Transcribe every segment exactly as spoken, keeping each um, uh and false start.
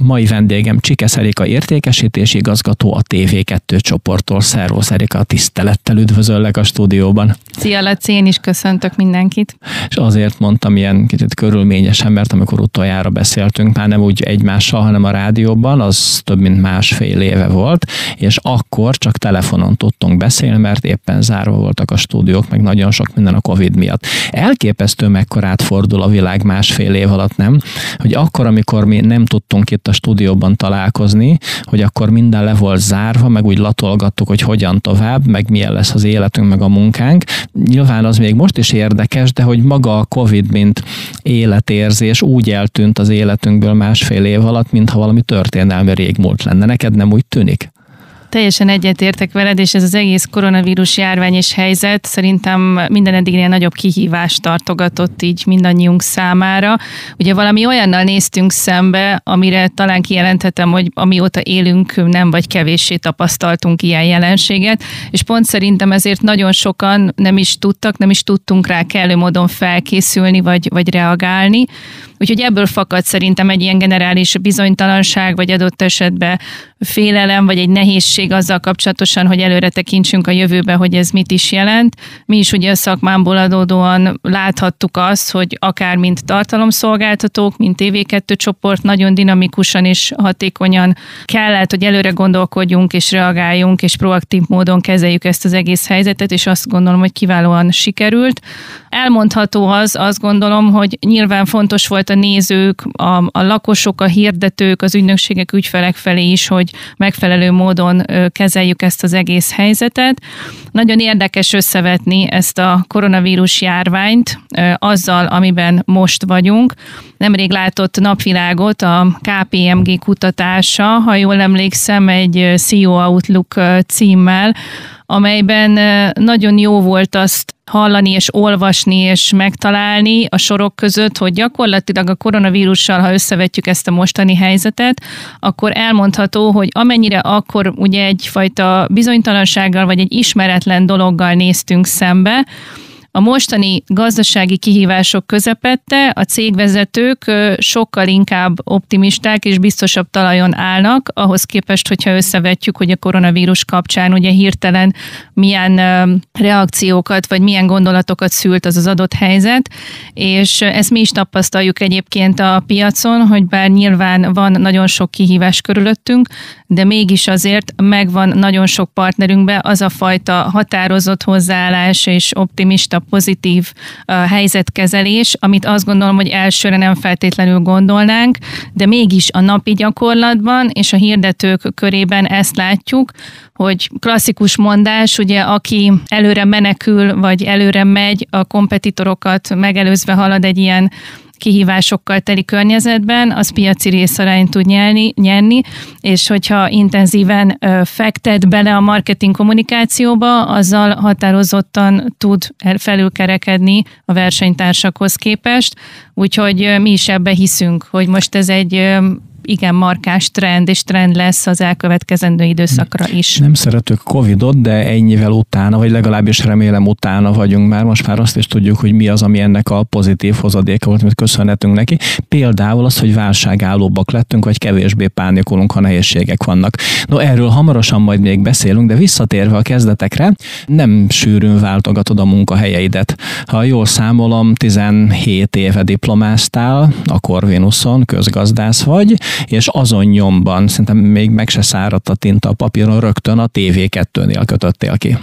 Mai vendégem Csikesz Erika értékesítési igazgató a té vé kettő csoporttól. Szervusz Erika, tisztelettel üdvözöllek a stúdióban. Szia Laci, én is köszöntök mindenkit. És azért mondtam ilyen kicsit körülményesen, mert amikor utoljára beszéltünk, már nem úgy egymással, hanem a rádióban, az több mint másfél éve volt, és akkor csak telefonon tudtunk beszélni, mert éppen zárva voltak a stúdiók, meg nagyon sok minden a Covid miatt. Elképesztő, mekkorát fordul a világ másfél év alatt, nem? Hogy akkor, amikor mi nem tudtunk itt a stúdióban találkozni, hogy akkor minden le volt zárva, meg úgy latolgattuk, hogy hogyan tovább, meg milyen lesz az életünk, meg a munkánk. Nyilván az még most is érdekes, de hogy maga a Covid, mint életérzés úgy eltűnt az életünkből másfél év alatt, mintha valami történelmi régmúlt lenne. Neked nem úgy tűnik? Teljesen egyetértek veled, és ez az egész koronavírus járvány és helyzet szerintem minden eddignél nagyobb kihívást tartogatott így mindannyiunk számára. Ugye valami olyannal néztünk szembe, amire talán kijelenthetem, hogy amióta élünk, nem vagy kevéssé tapasztaltunk ilyen jelenséget, és pont szerintem ezért nagyon sokan nem is tudtak, nem is tudtunk rá kellő módon felkészülni, vagy, vagy reagálni. Úgyhogy ebből fakad szerintem egy ilyen generális bizonytalanság, vagy adott esetben félelem, vagy egy nehézség azzal kapcsolatosan, hogy előre tekintsünk a jövőbe, hogy ez mit is jelent. Mi is ugye a szakmámból adódóan láthattuk azt, hogy akár mint tartalomszolgáltatók, mint té vé kettő csoport nagyon dinamikusan és hatékonyan kellett, hogy előre gondolkodjunk és reagáljunk, és proaktív módon kezeljük ezt az egész helyzetet, és azt gondolom, hogy kiválóan sikerült. Elmondható az, azt gondolom, hogy nyilván fontos volt a nézők, a, a lakosok, a hirdetők, az ügynökségek, ügyfelek felé is, hogy megfelelő módon kezeljük ezt az egész helyzetet. Nagyon érdekes összevetni ezt a koronavírus járványt azzal, amiben most vagyunk. Nemrég látott napvilágot a ká pé em gé kutatása, ha jól emlékszem, egy C E O Outlook címmel, amelyben nagyon jó volt azt hallani és olvasni és megtalálni a sorok között, hogy gyakorlatilag a koronavírussal, ha összevetjük ezt a mostani helyzetet, akkor elmondható, hogy amennyire akkor ugye egyfajta bizonytalansággal vagy egy ismeretlen dologgal néztünk szembe, a mostani gazdasági kihívások közepette a cégvezetők sokkal inkább optimisták és biztosabb talajon állnak, ahhoz képest, hogyha összevetjük, hogy a koronavírus kapcsán ugye hirtelen milyen reakciókat vagy milyen gondolatokat szült az az adott helyzet, és ezt mi is tapasztaljuk egyébként a piacon, hogy bár nyilván van nagyon sok kihívás körülöttünk, de mégis azért megvan nagyon sok partnerünkben az a fajta határozott hozzáállás és optimista, pozitív uh, helyzetkezelés, amit azt gondolom, hogy elsőre nem feltétlenül gondolnánk, de mégis a napi gyakorlatban és a hirdetők körében ezt látjuk, hogy klasszikus mondás, ugye aki előre menekül, vagy előre megy, a kompetitorokat megelőzve halad egy ilyen kihívásokkal teli környezetben, az piaci részarányt tud nyerni, nyerni, és hogyha intenzíven ö, fektet bele a marketing kommunikációba, azzal határozottan tud felülkerekedni a versenytársakhoz képest, úgyhogy ö, mi is ebbe hiszünk, hogy most ez egy ö, igen markáns trend, és trend lesz az elkövetkezendő időszakra is. Nem szeretük Covidot, de ennyivel utána, vagy legalábbis remélem utána vagyunk már. Most már azt is tudjuk, hogy mi az, ami ennek a pozitív hozadéka volt, amit köszönhetünk neki. Például az, hogy válságállóbbak lettünk, vagy kevésbé pánikolunk, ha nehézségek vannak. No, erről hamarosan majd még beszélünk, de visszatérve a kezdetekre, nem sűrűn váltogatod a munkahelyeidet. Ha jól számolom, tizenhét éve diplomáztál a Corvinuson, közgazdász vagy, és azon nyomban, szerintem még meg se száradt a tinta a papíron, rögtön a té vé kettőnél kötöttél ki.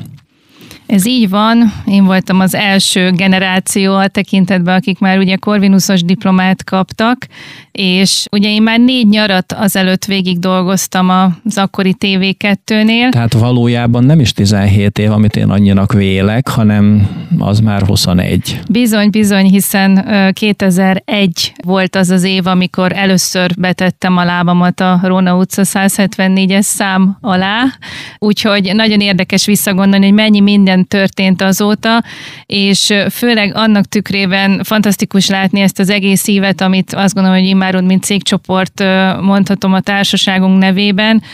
Ez így van, én voltam az első generáció a tekintetben, akik már ugye Corvinusos diplomát kaptak, és ugye én már négy nyarat azelőtt végig dolgoztam az akkori té vé kettőnél. Tehát valójában nem is tizenhét év, amit én annyinak vélek, hanem az már huszonegy. Bizony, bizony, hiszen kétezer-egy volt az az év, amikor először betettem a lábamat a Róna utca száz hetvennégyes szám alá, úgyhogy nagyon érdekes visszagondolni, hogy mennyi minden történt azóta, és főleg annak tükrében fantasztikus látni ezt az egész évet, amit azt gondolom, hogy immáron, mint cégcsoport mondhatom a társaságunk nevében,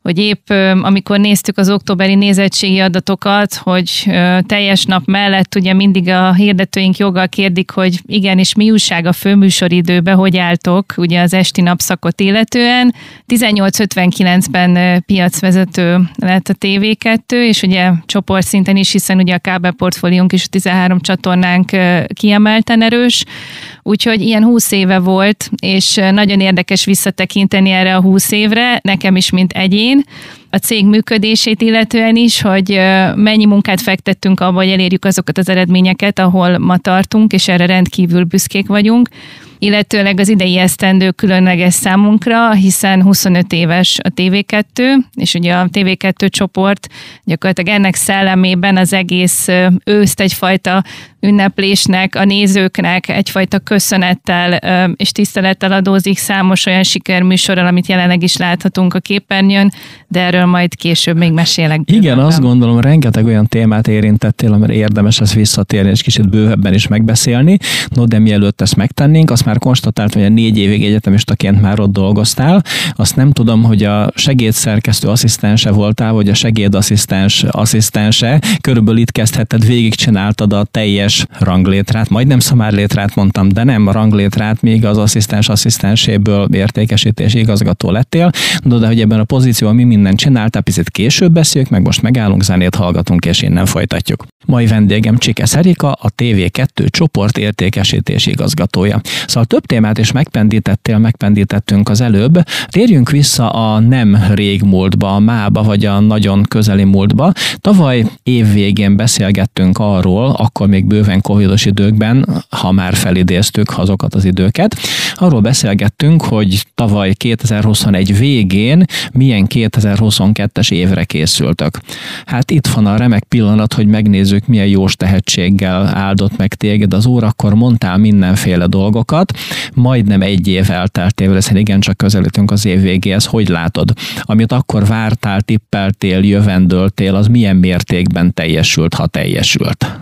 hogy épp amikor néztük az októberi nézettségi adatokat, hogy teljes nap mellett ugye mindig a hirdetőink joggal kérdik, hogy igen, és mi újság a főműsoridőbe, hogy álltok ugye az esti napszakot illetően. tizennyolc ötvenkilencben piacvezető lett a té vé kettő, és ugye csoportszinten is, hiszen ugye a kábelportfóliónk is a tizenhárom csatornánk kiemelten erős, úgyhogy ilyen húsz éve volt, és nagyon érdekes visszatekinteni erre a húsz évre, nekem is, mint egyén, a cég működését illetően is, hogy mennyi munkát fektettünk abba, hogy elérjük azokat az eredményeket, ahol ma tartunk, és erre rendkívül büszkék vagyunk. Illetőleg az idei esztendő különleges számunkra, hiszen huszonöt éves a té vé kettő, és ugye a té vé kettő csoport gyakorlatilag ennek szellemében az egész őszt egyfajta ünneplésnek, a nézőknek egyfajta köszönettel és tisztelettel adózik számos olyan sikerműsorral, amit jelenleg is láthatunk a képernyőn, de erről majd később még mesélek. Igen, bővebben. Azt gondolom, rengeteg olyan témát érintettél, amire érdemes ezt visszatérni, és kicsit bővebben is megbeszélni. No, de mielőtt ezt megtennénk, azt már konstatáltam, hogy a négy évig egyetemistaként már ott dolgoztál. Azt nem tudom, hogy a segédszerkesztő asszisztense voltál, vagy a segédasszisztens asszisztense. Körülbelül itt kezdheted, végigcsináltad a teljes ranglétrát, majdnem szamárlétrát mondtam, de nem ranglétrát, még az asszisztens asszisztenséből értékesítési igazgató lettél. No, de hogy ebben a pozícióban mi mindent csináltál, picit később beszéljük, meg most megállunk, zenét hallgatunk, és innen folytatjuk. Mai vendégem Csikesz Erika, a té vé kettő csoport értékesítési igazgatója. Szóval több témát is megpendítettél, megpendítettünk az előbb. Térjünk vissza a nem régmúltba, a mába, vagy a nagyon közeli múltba. Tavaly év végén beszélgettünk arról, akkor még bőven covidos időkben, ha már felidéztük azokat az időket, arról beszélgettünk, hogy tavaly kétezer-huszonegy végén milyen kétezer-huszonkettes évre készültök. Hát itt van a remek pillanat, hogy megnézzük, milyen jós tehetséggel áldott meg téged az Úr, akkor mondtál mindenféle dolgokat, majdnem egy év elteltével, hiszen igencsak közelítünk az év végéhez, hogy látod? Amit akkor vártál, tippeltél, jövendöltél, az milyen mértékben teljesült, ha teljesült?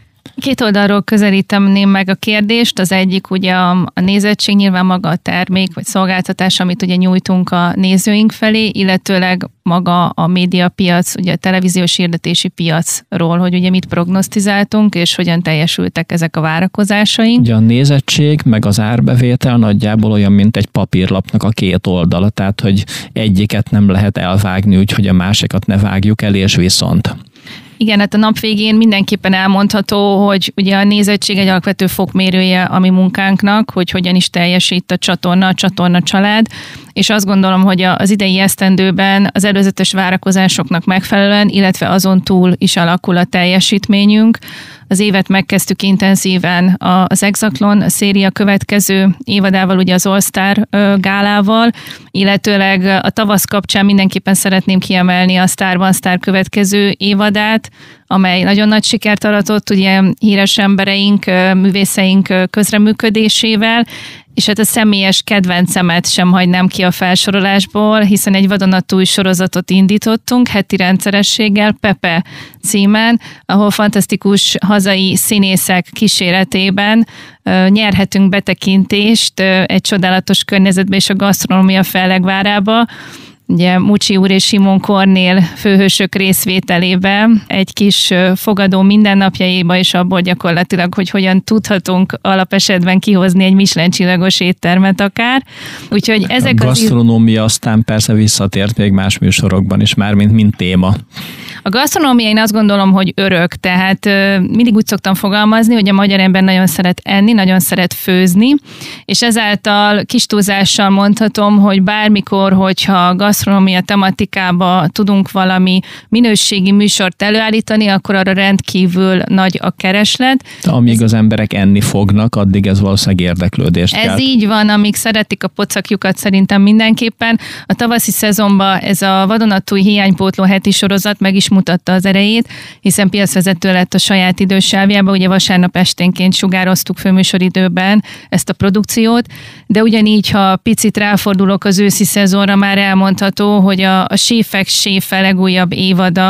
Két oldalról közelíteném meg a kérdést. Az egyik ugye a, a nézettség, nyilván maga a termék vagy szolgáltatás, amit ugye nyújtunk a nézőink felé, illetőleg maga a médiapiac, ugye a televíziós hirdetési piacról, hogy ugye mit prognosztizáltunk, és hogyan teljesültek ezek a várakozásaink. Ugye a nézettség, meg az árbevétel nagyjából olyan, mint egy papírlapnak a két oldala, tehát hogy egyiket nem lehet elvágni, úgyhogy a másikat ne vágjuk el, és viszont. Igen, hát a nap végén mindenképpen elmondható, hogy ugye a nézettség egy alapvető fokmérője a mi munkánknak, hogy hogyan is teljesít a csatorna, a csatorna család, és azt gondolom, hogy az idei esztendőben az előzetes várakozásoknak megfelelően, illetve azon túl is alakul a teljesítményünk. Az évet megkezdtük intenzíven az Exatlon, a széria következő évadával, ugye az All-Star gálával, illetőleg a tavasz kapcsán mindenképpen szeretném kiemelni a Star One Star következő évadát, amely nagyon nagy sikert aratott, ugye híres embereink, művészeink közreműködésével, és hát a személyes kedvencemet sem hagynám ki a felsorolásból, hiszen egy vadonatúj sorozatot indítottunk heti rendszerességgel, Pepe címen, ahol fantasztikus hazai színészek kíséretében nyerhetünk betekintést egy csodálatos környezetbe és a gasztronómia fellegvárába. Ugye Mucsi úr és Simon Kornél főhősök részvételében egy kis fogadó mindennapjaiba, és abból gyakorlatilag, hogy hogyan tudhatunk alapesetben kihozni egy Michelin csillagos éttermet akár. Úgyhogy ezek a gasztronómia az... aztán persze visszatért még más műsorokban is, már mint, mint téma. A gasztronómia, én azt gondolom, hogy örök, tehát mindig úgy szoktam fogalmazni, hogy a magyar ember nagyon szeret enni, nagyon szeret főzni, és ezáltal kis túlzással mondhatom, hogy bármikor, hogyha gasztronómia tematikába tudunk valami minőségi műsort előállítani, akkor arra rendkívül nagy a kereslet. De amíg ez, az emberek enni fognak, addig ez valószínűleg érdeklődést Ez kelt. így van, amíg szeretik a pocakjukat szerintem mindenképpen. A tavaszi szezonban ez a vadonatúj hiánypótló heti sorozat meg is mutatta az erejét, hiszen piacvezető lett a saját idősávjában, ugye vasárnap esténként sugároztuk főműsoridőben ezt a produkciót, de ugyanígy, ha picit ráfordulok az őszi szezonra, már elmondható, hogy a, a séfek séfe legújabb évada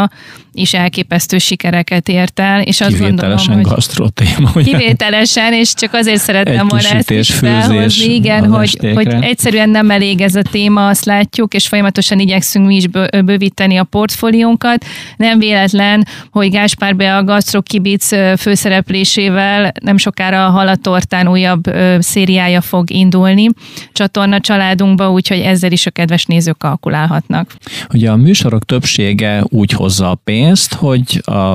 is elképesztő sikereket ért el. És azt kivételesen gondolom, gasztrotéma. Kivételesen, és csak azért szerettem volna ezt is felhozni, igen, hogy, hogy egyszerűen nem elég ez a téma, azt látjuk, és folyamatosan igyekszünk mi is bővíteni a portfóliónkat. Nem véletlen, hogy Gáspár Bea a Gasztrokibic főszereplésével nem sokára a Halatortán újabb szériája fog indulni csatorna családunkba, úgyhogy ezzel is a kedves nézők kalkulálhatnak. Ugye a műsorok többsége úgy hozza a pénzt, hogy a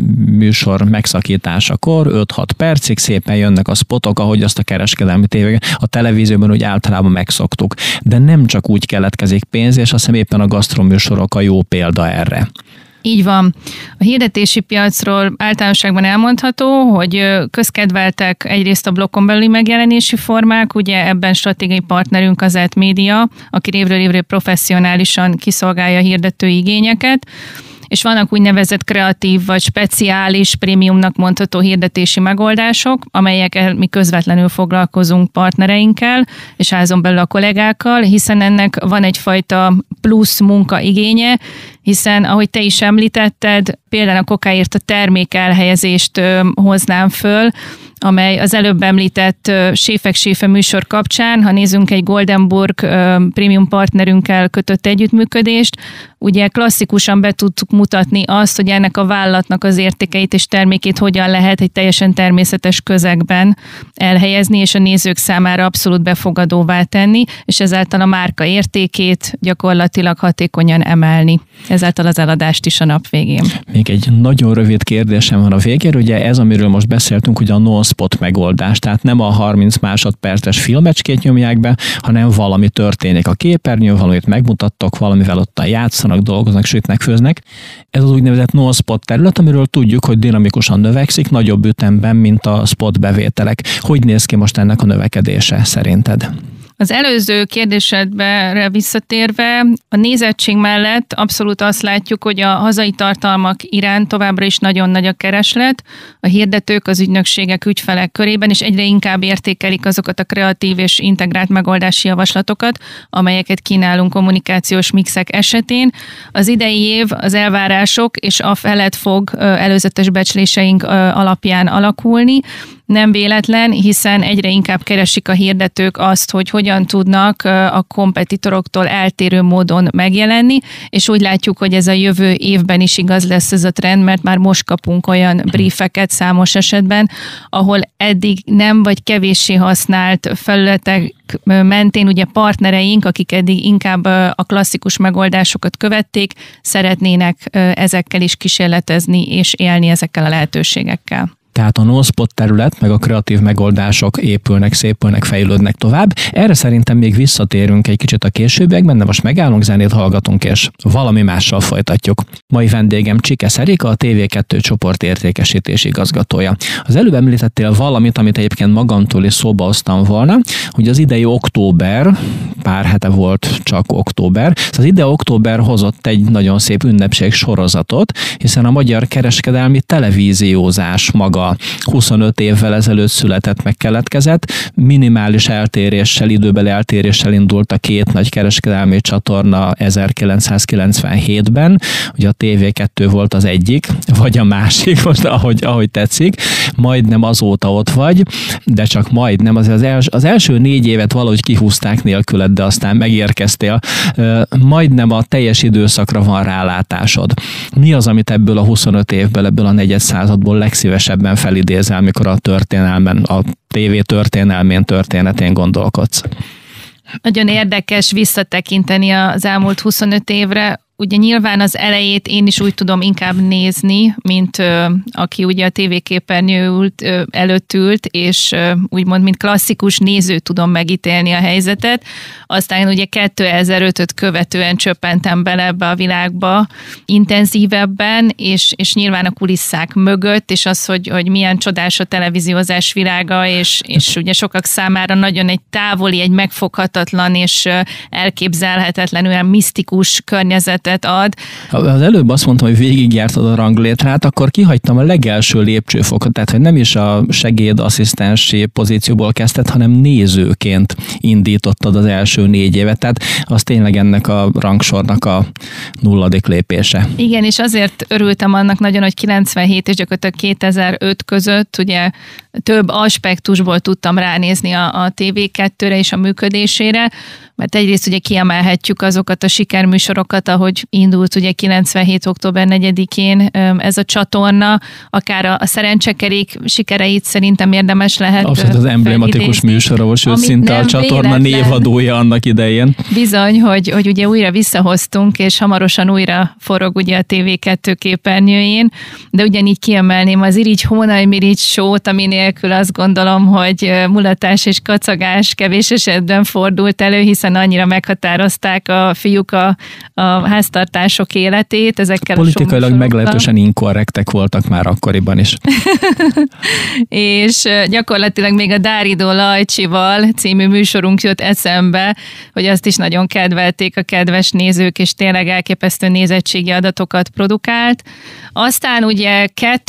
műsor megszakításakor öt-hat percig szépen jönnek a spotok, ahogy azt a kereskedelmi tévében, a televízióban úgy általában megszoktuk. De nem csak úgy keletkezik pénz, és azt hiszem éppen a gasztroműsorok a jó példa erre. Így van. A hirdetési piacról általánosságban elmondható, hogy közkedveltek egyrészt a blokkon belüli megjelenési formák, ugye ebben stratégiai partnerünk az Ed Media, aki évről évre professzionálisan kiszolgálja a hirdetői igényeket, és vannak úgynevezett kreatív vagy speciális prémiumnak mondható hirdetési megoldások, amelyekkel mi közvetlenül foglalkozunk partnereinkkel, és házon belül a kollégákkal, hiszen ennek van egyfajta plusz munka igénye, hiszen ahogy te is említetted, például a kokáért a termék elhelyezést hoznám föl, amely az előbb említett Séfek Séfe műsor kapcsán, ha nézzünk egy Goldenburg prémium partnerünkkel kötött együttműködést, ugye klasszikusan be tudtuk mutatni azt, hogy ennek a vállalatnak az értékeit és termékét hogyan lehet egy teljesen természetes közegben elhelyezni, és a nézők számára abszolút befogadóvá tenni, és ezáltal a márka értékét gyakorlatilag hatékonyan emelni. Ezáltal az eladást is a nap végén. Még egy nagyon rövid kérdésem van a végére, ugye ez, amiről most beszéltünk, ugye a non-spot megoldás, tehát nem a harminc másodperces filmecskét nyomják be, hanem valami történik a képernyőn, valamit megmutattok, valamivel ott játszanak, dolgoznak, sütnek, főznek. Ez az úgynevezett non-spot terület, amiről tudjuk, hogy dinamikusan növekszik, nagyobb ütemben, mint a spot bevételek. Hogy néz ki most ennek a növekedése szerinted? Az előző kérdésedre visszatérve, a nézettség mellett abszolút azt látjuk, hogy a hazai tartalmak iránt továbbra is nagyon nagy a kereslet, a hirdetők, az ügynökségek, ügyfelek körében, és egyre inkább értékelik azokat a kreatív és integrált megoldási javaslatokat, amelyeket kínálunk kommunikációs mixek esetén. Az idei év az elvárások és a felett fog előzetes becsléseink alapján alakulni. Nem véletlen, hiszen egyre inkább keresik a hirdetők azt, hogy hogyan tudnak a kompetitoroktól eltérő módon megjelenni, és úgy látjuk, hogy ez a jövő évben is igaz lesz ez a trend, mert már most kapunk olyan briefeket számos esetben, ahol eddig nem vagy kevéssé használt felületek mentén ugye partnereink, akik eddig inkább a klasszikus megoldásokat követték, szeretnének ezekkel is kísérletezni és élni ezekkel a lehetőségekkel. Tehát a non-spot terület, meg a kreatív megoldások épülnek, szépülnek, fejlődnek tovább. Erre szerintem még visszatérünk egy kicsit a későbbiekben, de most megállunk, zenét hallgatunk, és valami mással folytatjuk. Mai vendégem Csikesz Erika, a té vé kettő csoport értékesítési igazgatója. Az előbb említettél valamit, amit egyébként magamtól is szóba hoztam volna, hogy az idei október, pár hete volt csak október, az idei október hozott egy nagyon szép ünnepség sorozatot, hiszen a magyar kereskedelmi televíziózás maga huszonöt évvel ezelőtt született, meg keletkezett. Minimális eltéréssel, időbeli eltéréssel indult a két nagy kereskedelmi csatorna ezerkilencszázkilencvenhétben. Ugye a té vé kettő volt az egyik, vagy a másik, most ahogy, ahogy tetszik. Majdnem azóta ott vagy, de csak majdnem. Az, az, els, az első négy évet valahogy kihúzták nélküled, de aztán megérkeztél. Majdnem a teljes időszakra van rálátásod. Mi az, amit ebből a huszonöt évből, ebből a negyed századból legszívesebben felidézel, mikor a történelmen, a tévé történelmén, történetén gondolkodsz? Nagyon érdekes visszatekinteni az elmúlt huszonöt évre. Ugye nyilván az elejét én is úgy tudom inkább nézni, mint ö, aki ugye a tévéképernyő ült, ö, előtt ült, és ö, úgymond, mint klasszikus néző tudom megítélni a helyzetet. Aztán ugye kétezer-ötöt követően csöppentem bele ebbe a világba intenzívebben, és, és nyilván a kulisszák mögött, és az, hogy, hogy milyen csodás a televíziózás világa, és, és ugye sokak számára nagyon egy távoli, egy megfoghatatlan és elképzelhetetlen olyan misztikus környezet érzetet ad. Az előbb azt mondtam, hogy végigjártad a ranglétrát, akkor kihagytam a legelső lépcsőfokot, tehát hogy nem is a segédasszisztensi pozícióból kezdted, hanem nézőként indítottad az első négy évet, tehát az tényleg ennek a rangsornak a nulladik lépése. Igen, és azért örültem annak nagyon, hogy kilencvenhét és gyakorlatilag kétezer-öt között ugye több aspektusból tudtam ránézni a, a té vé kettőre és a működésére, mert egyrészt ugye kiemelhetjük azokat a sikerműsorokat, ahogy indult ugye kilencvenhét október negyedikén ez a csatorna, akár a, a szerencsekerék sikereit szerintem érdemes lehet abszolút az emblematikus műsora volt, sőt szinte a csatorna véletlen. Névadója annak idején. Bizony, hogy, hogy ugye újra visszahoztunk, és hamarosan újra forog ugye a té vé kettő képernyőjén, de ugyanígy kiemelném az Irigy Hónaj-Mirigy show-t, ami nélkül azt gondolom, hogy mulatás és kacagás kevés esetben fordult elő, hiszen annyira meghatározták a fiúk a, a háztartások életét. Ezekkel politikailag meglehetősen inkorrektek voltak már akkoriban is. És gyakorlatilag még a Dáridó Lajcsival című műsorunk jött eszembe, hogy azt is nagyon kedvelték a kedves nézők, és tényleg elképesztő nézettségi adatokat produkált. Aztán ugye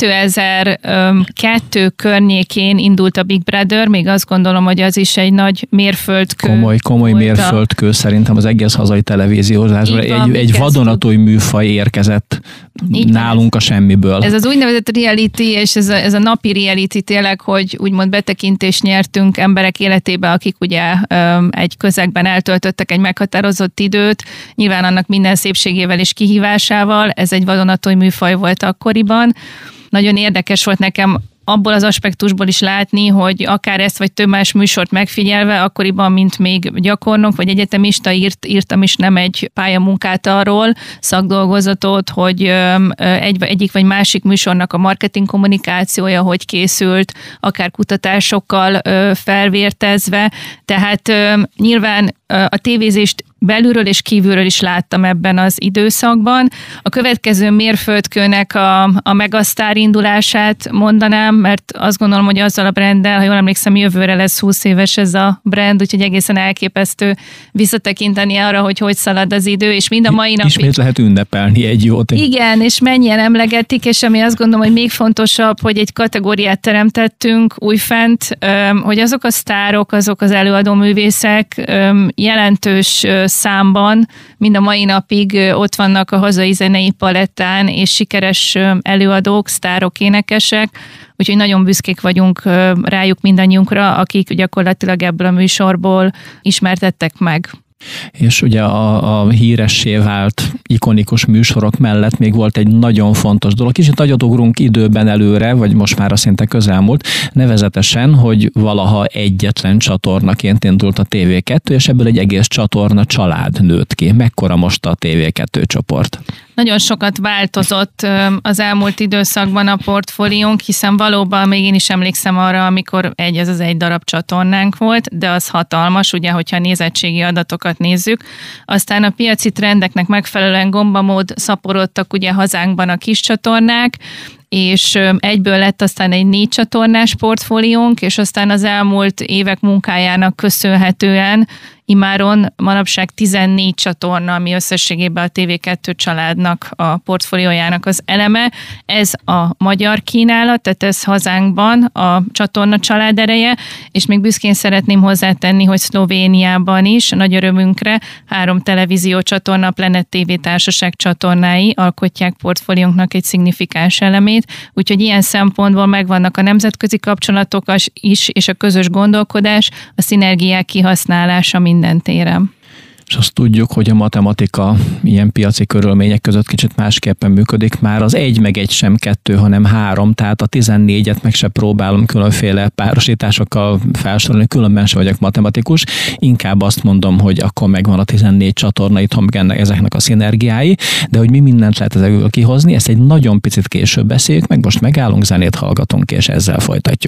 kétezer-kettő környékén indult a Big Brother, még azt gondolom, hogy az is egy nagy mérföldkő. Komoly, komoly mérföldkő. Földkő szerintem az egész hazai televíziózásban. Egy, egy vadonatúj műfaj érkezett így nálunk a semmiből. Ez az úgynevezett reality, és ez a, ez a napi reality tényleg, hogy úgymond betekintést nyertünk emberek életébe, akik ugye egy közegben eltöltöttek egy meghatározott időt, nyilván annak minden szépségével és kihívásával. Ez egy vadonatúj műfaj volt akkoriban. Nagyon érdekes volt nekem abból az aspektusból is látni, hogy akár ezt vagy több más műsort megfigyelve, akkoriban, mint még gyakornok vagy egyetemista írt, írtam is nem egy pályamunkát arról, szakdolgozatot, hogy egy, egyik vagy másik műsornak a marketing kommunikációja hogy készült, akár kutatásokkal felvértezve. Tehát nyilván a tévézést belülről és kívülről is láttam ebben az időszakban. A következő mérföldkőnek a, a Megasztár indulását mondanám, mert azt gondolom, hogy azzal a branddel, ha jól emlékszem, jövőre lesz húsz éves ez a brand, úgyhogy egészen elképesztő visszatekinteni arra, hogy hogy szalad az idő, és mind a mai napig. Ismét lehet ünnepelni egy jót. Igen, és mennyien emlegetik, és ami azt gondolom, hogy még fontosabb, hogy egy kategóriát teremtettünk újfent, hogy azok a sztárok, azok az előadó művészek jelentős számban mind a mai napig ott vannak a hazai zenei palettán, és sikeres előadók, sztárok, énekesek, úgyhogy nagyon büszkék vagyunk rájuk mindannyiunkra, akik gyakorlatilag ebből a műsorból ismertettek meg. És ugye a, a híressé vált ikonikus műsorok mellett még volt egy nagyon fontos dolog. Kicsit nagyot ugrunk időben előre, vagy most már szinte közelmúlt, nevezetesen, hogy valaha egyetlen csatornaként indult a té vé kettő, és ebből egy egész csatorna család nőtt ki. Mekkora most a té vé kettő csoport? Nagyon sokat változott az elmúlt időszakban a portfóliónk, hiszen valóban még én is emlékszem arra, amikor egy, ez az egy darab csatornánk volt, de az hatalmas, ugye, hogyha a nézettségi adatokat nézzük. Aztán a piaci trendeknek megfelelően gombamód szaporodtak ugye hazánkban a kis csatornák, és egyből lett aztán egy négy csatornás portfóliónk, és aztán az elmúlt évek munkájának köszönhetően imáron manapság tizennégy csatorna, ami összességében a té vé kettő családnak a portfóliójának az eleme. Ez a magyar kínálat, tehát ez hazánkban a csatorna család ereje, és még büszkén szeretném hozzátenni, hogy Szlovéniában is, nagy örömünkre, három televízió csatorna, a Planet té vé társaság csatornái alkotják portfóliónknak egy szignifikáns elemét, úgyhogy ilyen szempontból megvannak a nemzetközi kapcsolatok is, és a közös gondolkodás, a szinergiák kihasználása minden téren. És azt tudjuk, hogy a matematika ilyen piaci körülmények között kicsit másképpen működik. Már az egy meg egy sem kettő, hanem három, tehát a tizennégyet meg se próbálom különféle párosításokkal felsorolni, különben sem vagyok matematikus. Inkább azt mondom, hogy akkor megvan a tizennégy csatorna, itthon meg ezeknek a szinergiái, de hogy mi mindent lehet ezekből kihozni, ezt egy nagyon picit később beszéljük, meg most megállunk, zenét hallgatunk, és ezzel folytatjuk.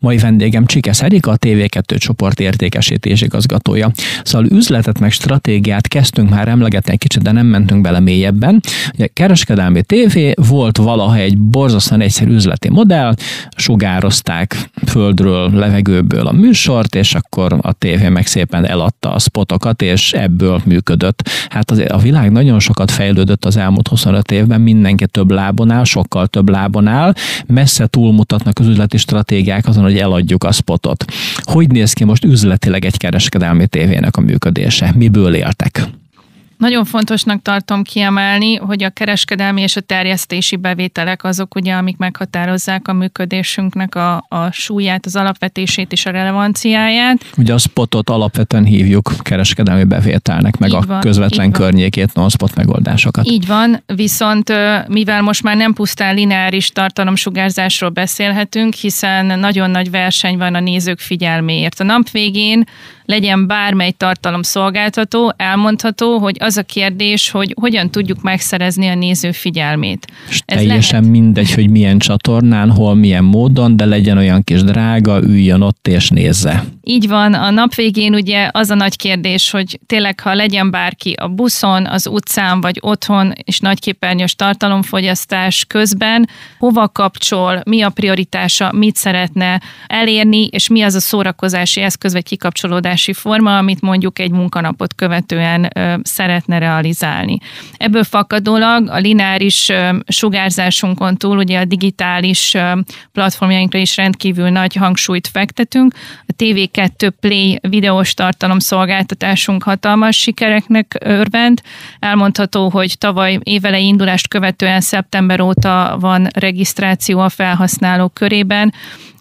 Mai vendégem Csikesz Erika, a té vé kettő csoport értékesítési igazgatója. Szóval üzletet meg stratégiát kezdtünk már emlegetni egy kicsit, de nem mentünk bele mélyebben. Ugye kereskedelmi tévé volt valaha egy borzasztóan egyszerű üzleti modell, sugározták földről, levegőből a műsort, és akkor a tévé meg szépen eladta a spotokat, és ebből működött. Hát azért a világ nagyon sokat fejlődött az elmúlt huszonöt évben, mindenki több lábon áll, sokkal több lábon áll, messze túlmutatnak az üzleti stratégiák azon, hogy eladjuk a spotot. Hogy néz ki most üzletileg egy kereskedelmi tévének a működése? Miből éltek? Nagyon fontosnak tartom kiemelni, hogy a kereskedelmi és a terjesztési bevételek azok, ugye, amik meghatározzák a működésünknek a, a súlyát, az alapvetését és a relevanciáját. Ugye a spotot alapvetően hívjuk kereskedelmi bevételnek, meg így a van, közvetlen környékét, non-spot megoldásokat. Így van, viszont mivel most már nem pusztán lineáris tartalomsugárzásról beszélhetünk, hiszen nagyon nagy verseny van a nézők figyelméért. A nap végén legyen bármely tartalomszolgáltató, elmondható, hogy az a kérdés, hogy hogyan tudjuk megszerezni a néző figyelmét. És Ez teljesen lehet. mindegy, hogy milyen csatornán, hol, milyen módon, de legyen olyan kis drága, üljön ott és nézze. Így van, a nap végén ugye az a nagy kérdés, hogy tényleg, ha legyen bárki a buszon, az utcán vagy otthon, és nagyképernyős tartalomfogyasztás közben, hova kapcsol, mi a prioritása, mit szeretne elérni, és mi az a szórakozási eszköz vagy kikapcsolódási forma, amit mondjuk egy munkanapot követően ö, szeretne realizálni. Ebből fakadólag a lineáris ö, sugárzásunkon túl ugye a digitális ö, platformjainkra is rendkívül nagy hangsúlyt fektetünk. A té vé kettő Play videós tartalomszolgáltatásunk hatalmas sikereknek örvend. Elmondható, hogy tavaly évelei indulást követően szeptember óta van regisztráció a felhasználók körében,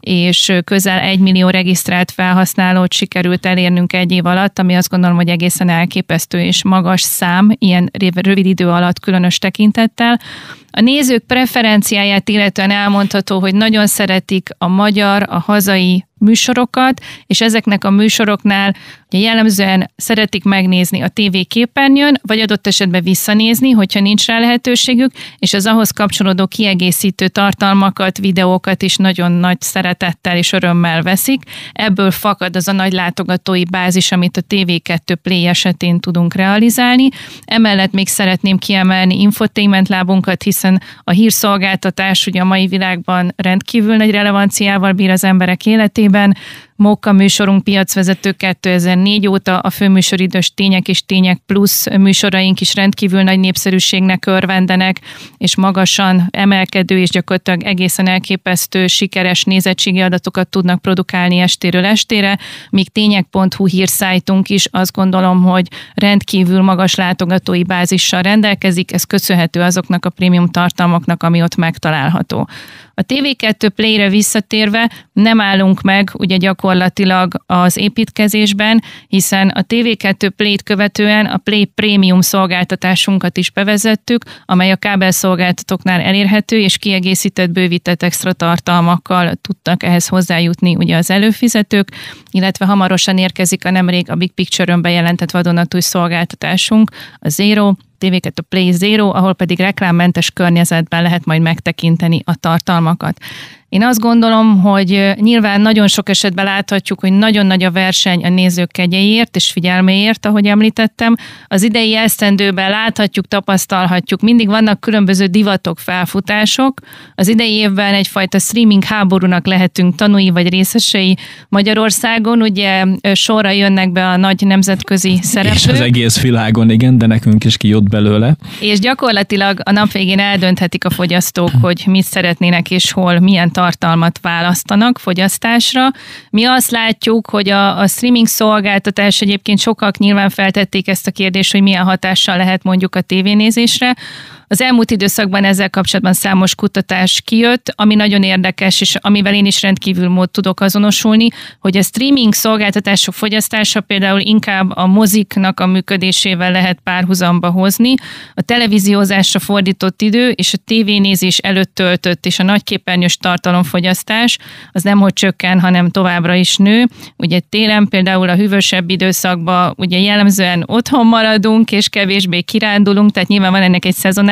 és közel egy millió regisztrált felhasználót sikerült elérnünk egy év alatt, ami azt gondolom, hogy egészen elképesztő és magas szám, ilyen rövid idő alatt különös tekintettel. A nézők preferenciáját illetően elmondható, hogy nagyon szeretik a magyar, a hazai műsorokat, és ezeknek a műsoroknál ugye jellemzően szeretik megnézni a té vé képernyőn, vagy adott esetben visszanézni, hogyha nincs rá lehetőségük, és az ahhoz kapcsolódó kiegészítő tartalmakat, videókat is nagyon nagy szeretettel és örömmel veszik. Ebből fakad az a nagy látogatói bázis, amit a té vé kettő Play esetén tudunk realizálni. Emellett még szeretném kiemelni infotainment lábunkat, hiszen a hírszolgáltatás ugye a mai világban rendkívül nagy relevanciával bír az emberek életében. Móka műsorunk piacvezető kétezer-négy óta, a főműsoridős Tények és Tények Plusz műsoraink is rendkívül nagy népszerűségnek örvendenek, és magasan emelkedő és gyakorlatilag egészen elképesztő sikeres nézettségi adatokat tudnak produkálni estéről estére, míg tények pont hu hírszájtunk is azt gondolom, hogy rendkívül magas látogatói bázissal rendelkezik, ez köszönhető azoknak a prémium tartalmaknak, ami ott megtalálható. A té vé kettő Play-re visszatérve nem állunk meg ugye gyakorlatilag az építkezésben, hiszen a té vé kettő Play-t követően a Play Premium szolgáltatásunkat is bevezettük, amely a kábelszolgáltatóknál elérhető és kiegészített, bővített extra tartalmakkal tudtak ehhez hozzájutni ugye az előfizetők, illetve hamarosan érkezik a nemrég a Big Picture-ön bejelentett vadonatúj szolgáltatásunk, a Zero, té vé kettő Play Zero, ahol pedig reklámmentes környezetben lehet majd megtekinteni a tartalmakat. Én azt gondolom, hogy nyilván nagyon sok esetben láthatjuk, hogy nagyon nagy a verseny a nézők kegyeiért és figyelméért, ahogy említettem. Az idei esztendőben láthatjuk, tapasztalhatjuk, mindig vannak különböző divatok, felfutások. Az idei évben egyfajta streaming háborúnak lehetünk tanúi vagy részesei Magyarországon. Ugye sorra jönnek be a nagy nemzetközi szereplők. És az egész világon, igen, de nekünk is kijött belőle. És gyakorlatilag a nap végén eldönthetik a fogyasztók, hogy mit szeretnének és hol, milyen tartalmat választanak fogyasztásra. Mi azt látjuk, hogy a, a streaming szolgáltatás, egyébként sokak nyilván feltették ezt a kérdést, hogy milyen hatással lehet mondjuk a tévénézésre. Az elmúlt időszakban ezzel kapcsolatban számos kutatás kijött, ami nagyon érdekes, és amivel én is rendkívül mód tudok azonosulni, hogy a streaming szolgáltatások fogyasztása például inkább a moziknak a működésével lehet párhuzamba hozni. A televíziózásra fordított idő és a tévénézés előtt töltött és a nagyképernyős tartalomfogyasztás az nemhogy csökken, hanem továbbra is nő. Ugye télen például a hűvösebb időszakban ugye jellemzően otthon maradunk és kevésbé kirándulunk, tehát nyilván van ennek egy szezonális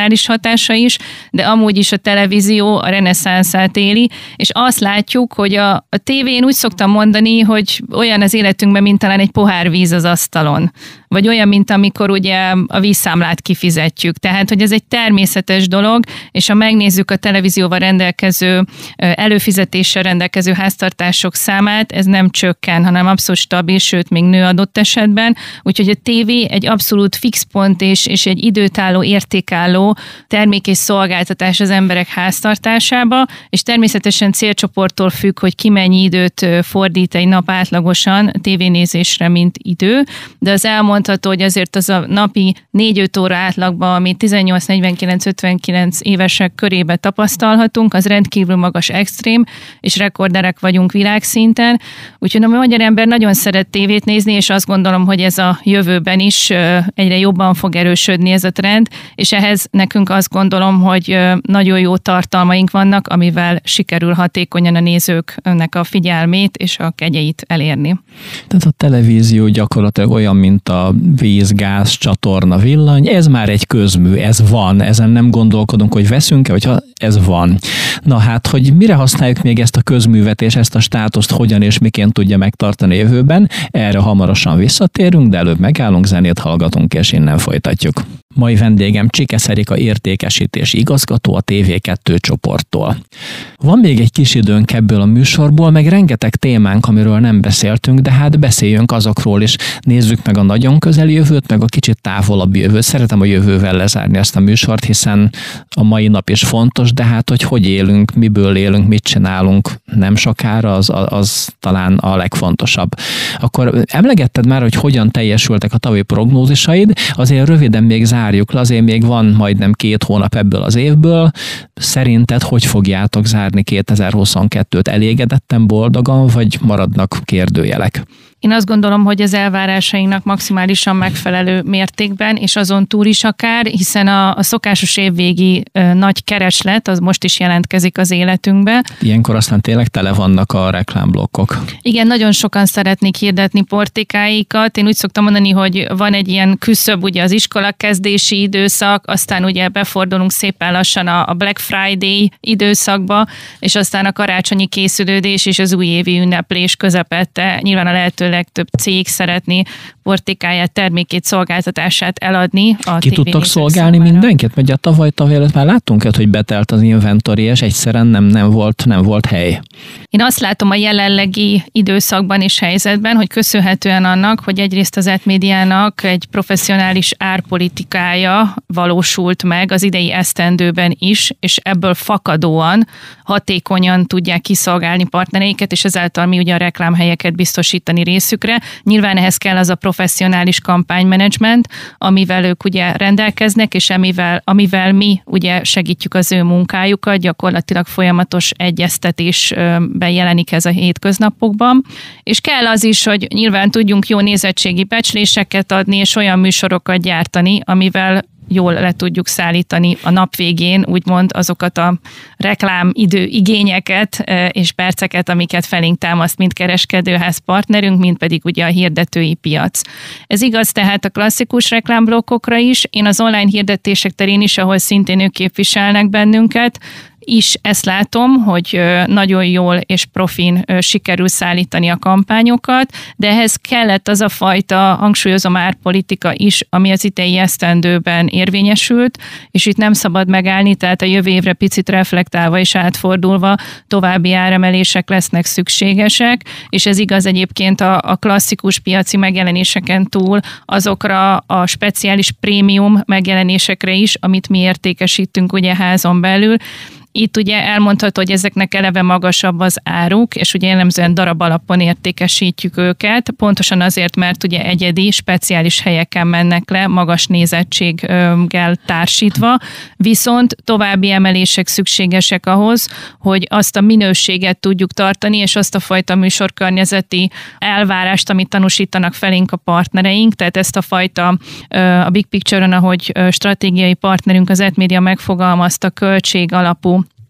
digitális hatása is, de amúgy is a televízió a reneszánszát éli, és azt látjuk, hogy a, a tévén úgy szoktam mondani, hogy olyan az életünkben, mint talán egy pohár víz az asztalon. Vagy olyan, mint amikor ugye a vízszámlát kifizetjük. Tehát, hogy ez egy természetes dolog, és ha megnézzük a televízióval rendelkező, előfizetéssel rendelkező háztartások számát, ez nem csökken, hanem abszolút stabil, sőt, még nő adott esetben. Úgyhogy a tévé egy abszolút fix pont és, és egy időtálló, értékálló termék és szolgáltatás az emberek háztartásába, és természetesen célcsoporttól függ, hogy ki mennyi időt fordít egy nap átlagosan tévénézésre, mint idő, de az elmondható, hogy azért az a napi négy-öt óra átlagban, amit tizennyolc negyvenkilenc ötvenkilenc évesek körébe tapasztalhatunk, az rendkívül magas, extrém, és rekorderek vagyunk világszinten. Úgyhogy a magyar ember nagyon szeret tévét nézni, és azt gondolom, hogy ez a jövőben is egyre jobban fog erősödni ez a trend, és ehhez nekünk azt gondolom, hogy nagyon jó tartalmaink vannak, amivel sikerül hatékonyan a nézőknek a figyelmét és a kegyeit elérni. Tehát a televízió gyakorlatilag olyan, mint a víz, gáz, csatorna, villany, ez már egy közmű, ez van, ezen nem gondolkodunk, hogy veszünk-e, vagy ha ez van. Na hát, hogy mire használjuk még ezt a közművet és ezt a státuszt, hogyan és miként tudja megtartani jövőben, erre hamarosan visszatérünk, de előbb megállunk, zenét hallgatunk, és innen folytatjuk. Mai vendégem Csikesz Erika értékesítés igazgató a té vé kettő csoporttól. Van még egy kis időnk ebből a műsorból, meg rengeteg témánk, amiről nem beszéltünk, de hát beszéljünk azokról is. Nézzük meg a nagyon közeli jövőt, meg a kicsit távolabb jövőt. Szeretem a jövővel lezárni ezt a műsort, hiszen a mai nap is fontos, de hát hogy hogy élünk, miből élünk, mit csinálunk nem sokára, az, az talán a legfontosabb. Akkor emlegetted már, hogy hogyan teljesültek a tavalyi prognózisaid, azért röviden még zárjuk le, azért még van majdnem két hónap ebből az évből. Szerinted hogy fogjátok zárni kétezer-huszonkettőt? Elégedetten, boldogan, vagy maradnak kérdőjelek? Én azt gondolom, hogy az elvárásainknak maximálisan megfelelő mértékben, és azon túl is akár, hiszen a, a szokásos évvégi ö, nagy kereslet, az most is jelentkezik az életünkbe. Ilyenkor aztán tényleg tele vannak a reklámblokkok. Igen, nagyon sokan szeretnék hirdetni portékáikat. Én úgy szoktam mondani, hogy van egy ilyen küszöb, ugye az iskolakezdési időszak, aztán ugye befordulunk szépen lassan a, a Black Friday időszakba, és aztán a karácsonyi készülődés és az újévi ünneplés közepette nyilván a lehető legtöbb cég szeretné portékáját, termékét, szolgáltatását eladni. A Ki tudtok szolgálni számára mindenkit? Mert a tavaly tavaly előtt már láttunk, hogy betelt az inventory, és egyszerűen nem, nem, volt, nem volt hely. Én azt látom a jelenlegi időszakban és helyzetben, hogy köszönhetően annak, hogy egyrészt az Etmédiának egy professzionális árpolitikája valósult meg az idei esztendőben is, és ebből fakadóan hatékonyan tudják kiszolgálni partnereiket, és ezáltal mi ugye a reklámhelyeket biztosítani részükre. Nyilván ehhez kell az a professzionális kampánymenedzsment, amivel ők ugye rendelkeznek, és amivel, amivel mi ugye segítjük az ő munkájukat, gyakorlatilag folyamatos egyeztetésben jelenik ez a hétköznapokban. És kell az is, hogy nyilván tudjunk jó nézettségi becsléseket adni, és olyan műsorokat gyártani, amivel jól le tudjuk szállítani a nap végén, úgymond azokat a reklámidő igényeket és perceket, amiket felénk támaszt, mind kereskedőház partnerünk, mind pedig ugye a hirdetői piac. Ez igaz tehát a klasszikus reklámblokkokra is, én az online hirdetések terén is, ahol szintén ők képviselnek bennünket, is ezt látom, hogy nagyon jól és profin sikerül szállítani a kampányokat, de ehhez kellett az a fajta, hangsúlyozom, árpolitika is, ami az idei esztendőben érvényesült, és itt nem szabad megállni, tehát a jövő évre picit reflektálva és átfordulva további áremelések lesznek szükségesek, és ez igaz egyébként a, a klasszikus piaci megjelenéseken túl azokra a speciális prémium megjelenésekre is, amit mi értékesítünk ugye házon belül. Itt ugye elmondható, hogy ezeknek eleve magasabb az áruk, és ugye jellemzően darab alapon értékesítjük őket, pontosan azért, mert ugye egyedi, speciális helyeken mennek le, magas nézettséggel társítva, viszont további emelések szükségesek ahhoz, hogy azt a minőséget tudjuk tartani, és azt a fajta műsorkörnyezeti elvárást, amit tanúsítanak felénk a partnereink, tehát ezt a fajta a Big Picture-on, ahogy stratégiai partnerünk az Etmédia megfogalmazta, költség alapú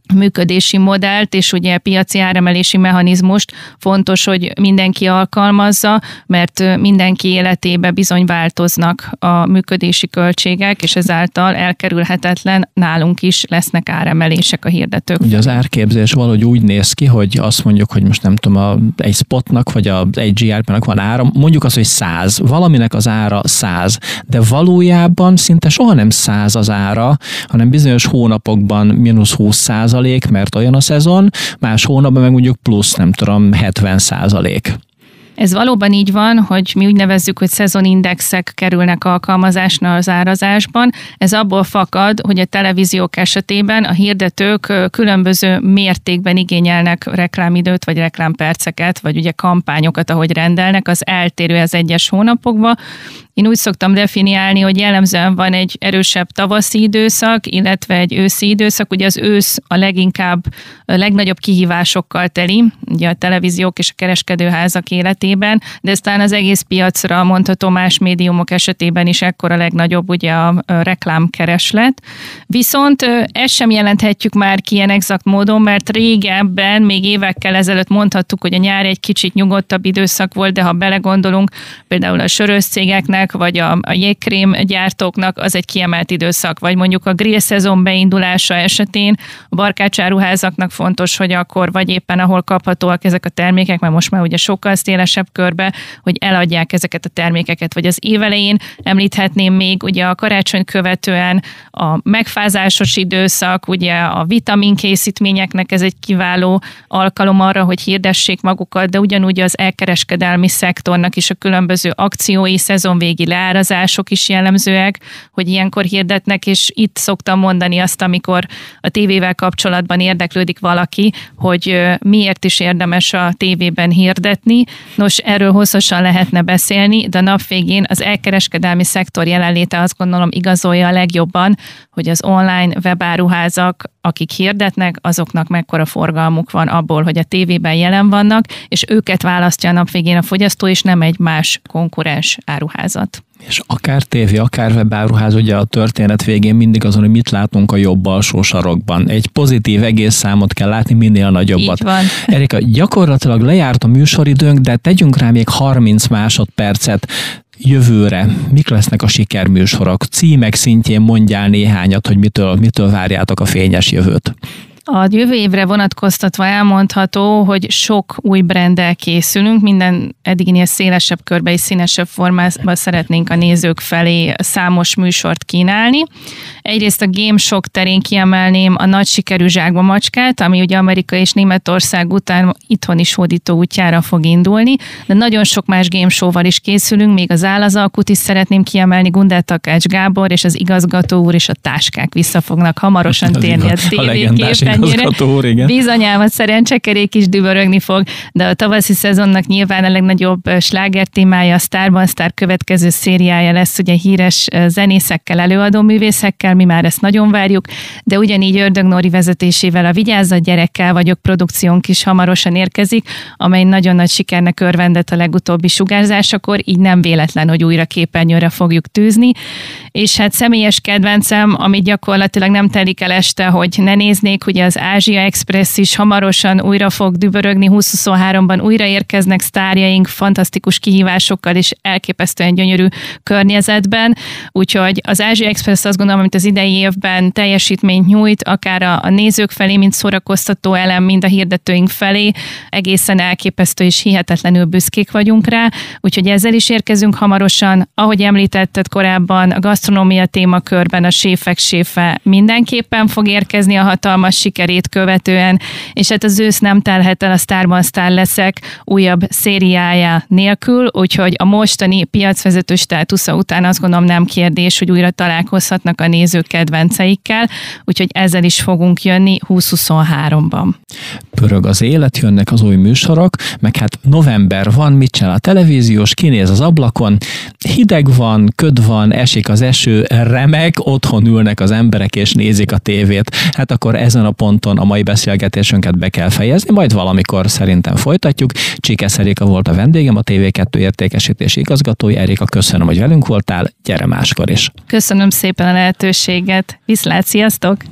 működési modellt, és ugye piaci áremelési mechanizmust fontos, hogy mindenki alkalmazza, mert mindenki életébe bizony változnak a működési költségek, és ezáltal elkerülhetetlen, nálunk is lesznek áremelések a hirdetők. Ugye az árképzés valahogy úgy néz ki, hogy azt mondjuk, hogy most nem tudom, a, egy spotnak, vagy a, egy gé er pé-nak van ára, mondjuk azt, hogy száz, valaminek az ára száz, de valójában szinte soha nem száz az ára, hanem bizonyos hónapokban mínusz húsz százalék, mert olyan a szezon, más hónapban meg mondjuk plusz, nem tudom, hetven százalék. Ez valóban így van, hogy mi úgy nevezzük, hogy szezonindexek kerülnek alkalmazásra az árazásban. Ez abból fakad, hogy a televíziók esetében a hirdetők különböző mértékben igényelnek reklámidőt, vagy reklámperceket, vagy ugye kampányokat, ahogy rendelnek, az eltérő az egyes hónapokban. Én úgy szoktam definiálni, hogy jellemzően van egy erősebb tavaszi időszak, illetve egy őszi időszak. Ugye az ősz a leginkább, a legnagyobb kihívásokkal teli, ugye a televíziók és a kereskedőházak életében, de aztán az egész piacra mondható más médiumok esetében is ekkor a legnagyobb ugye a reklámkereslet. Viszont ezt sem jelenthetjük már ki ilyen exakt módon, mert régebben, még évekkel ezelőtt mondhattuk, hogy a nyár egy kicsit nyugodtabb időszak volt, de ha belegondolunk, például a sörös cégeknek, vagy a, a jégkrém gyártóknak az egy kiemelt időszak, vagy mondjuk a grill szezon beindulása esetén a barkácsáruházaknak fontos, hogy akkor vagy éppen ahol kaphatóak ezek a termékek, mert most már ugye sokkal szélesebb körbe, hogy eladják ezeket a termékeket, vagy az évelején említhetném még ugye a karácsony követően a megfázásos időszak, ugye a vitaminkészítményeknek ez egy kiváló alkalom arra, hogy hirdessék magukat, de ugyanúgy az elkereskedelmi szektornak is a különböző akciói, szezonvégi leárazások is jellemzőek, hogy ilyenkor hirdetnek, és itt szoktam mondani azt, amikor a tévével kapcsolatban érdeklődik valaki, hogy miért is érdemes a tévében hirdetni. Nos, erről hosszasan lehetne beszélni, de a nap végén az elkereskedelmi szektor jelenléte azt gondolom igazolja a legjobban, hogy az online webáruházak, akik hirdetnek, azoknak mekkora forgalmuk van abból, hogy a tévében jelen vannak, és őket választja a nap végén a fogyasztó, és nem egy más konkurens áruházat. És akár tévé, akár webáruház, ugye a történet végén mindig azon, hogy mit látunk a jobb alsó sarokban. Egy pozitív egész számot kell látni, minél nagyobbat. Így van. Erika, gyakorlatilag lejárt a műsoridőnk, de tegyünk rá még harminc másodpercet. Jövőre mik lesznek a sikerműsorok? Címek szintjén mondjál néhányat, hogy mitől, mitől várjátok a fényes jövőt. A jövő évre vonatkoztatva elmondható, hogy sok új branddel készülünk, minden eddiginél szélesebb körbe és színesebb formában szeretnénk a nézők felé számos műsort kínálni. Egyrészt a Game Shock terén kiemelném a nagy sikerű Zsákba Macskát, ami ugye Amerika és Németország után itthon is hódító útjára fog indulni, de nagyon sok más game show-val is készülünk, még az Állazalkut is szeretném kiemelni, Gundel Takács Gábor és az igazgató úr és a táskák vissza fognak hamarosan térni a tévéképernyőre. Bizonyám, a szerencsekerék is dübörögni fog, de a tavaszi szezonnak nyilván a legnagyobb sláger témája a Sztárban Sztár következő szériája lesz, ugye híres zenészekkel, előadó művészekkel, mi már ezt nagyon várjuk, de ugyanígy Ördög Nóri vezetésével a Vigyázzat gyerekkel vagyok produkciónk is hamarosan érkezik, amely nagyon nagy sikernek örvendett a legutóbbi sugárzásakor, így nem véletlen, hogy újra képernyőre fogjuk tűzni, és hát személyes kedvencem, ami gyakorlatilag nem telik el este, hogy ne néznék, ugye az Ázsia Express is hamarosan újra fog dübörögni, húsz-huszonháromban újra érkeznek sztárjaink, fantasztikus kihívásokkal és elképesztően gyönyörű környezetben, úgyhogy az Ázsia Express azt gondolom, amit az idei évben teljesítményt nyújt, akár a, a nézők felé, mint szórakoztató elem, mind a hirdetőink felé, egészen elképesztő és hihetetlenül büszkék vagyunk rá, úgyhogy ezzel is érkezünk hamarosan. Ahogy említetted korábban, a gasztronómia témakörben a séfek séfe mindenképpen fog érkezni a hatalmas sikerét követően, és hát az ősz nem telhet el a Sztárban Sztár leszek újabb szériája nélkül, úgyhogy a mostani piacvezető státusza után azt gondolom nem kérdés, hogy újra találkozhatnak a nézők kedvenceikkel, úgyhogy ezzel is fogunk jönni húsz-huszonháromban. Pörög az élet, jönnek az új műsorok, meg hát november van, mit csinál a televíziós, kinéz az ablakon, hideg van, köd van, esik az eső, remek, otthon ülnek az emberek és nézik a tévét. Hát akkor ezen a ponton a mai beszélgetésünket be kell fejezni, majd valamikor szerintem folytatjuk. Csikesz Erika volt a vendégem, a té vé kettő értékesítési igazgatója. Erika, köszönöm, hogy velünk voltál, gyere máskor is. Köszönöm szépen a lehetőséget, viszlát, sziasztok!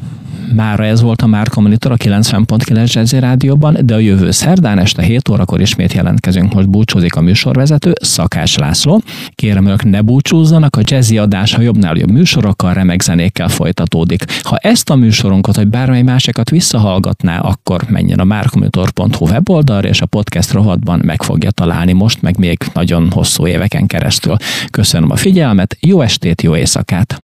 mára ez volt a Márka Monitor a kilencven pont kilenc Jazzy Rádióban, de a jövő szerdán este hét órakor ismét jelentkezünk. Most búcsúzik a műsorvezető, Szakács László. Kérem, önök ne búcsúzzanak, a Jazzy adás a jobbnál jobb műsorokkal, remek zenékkel folytatódik. Ha ezt a műsorunkat, vagy bármely másikat visszahallgatná, akkor menjen a márkamonitor pont hu weboldalra, és a podcast rovatban meg fogja találni most, meg még nagyon hosszú éveken keresztül. Köszönöm a figyelmet, jó estét, jó éjszakát!